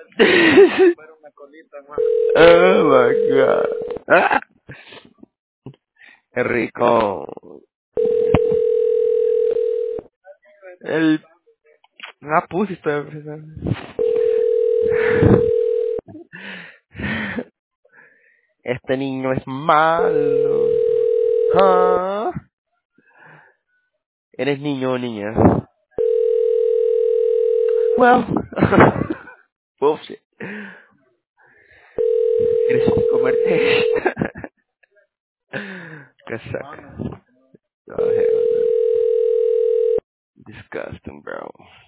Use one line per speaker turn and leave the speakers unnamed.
Oh my god. Ah, qué rico. El... La pussy estoy pensando. Este niño es malo. Ah, ¿eres niño o niña? Well. Bullshit. ¿Quieres comerte esta? Qué saca. Oh, hell no. Disgusting, bro.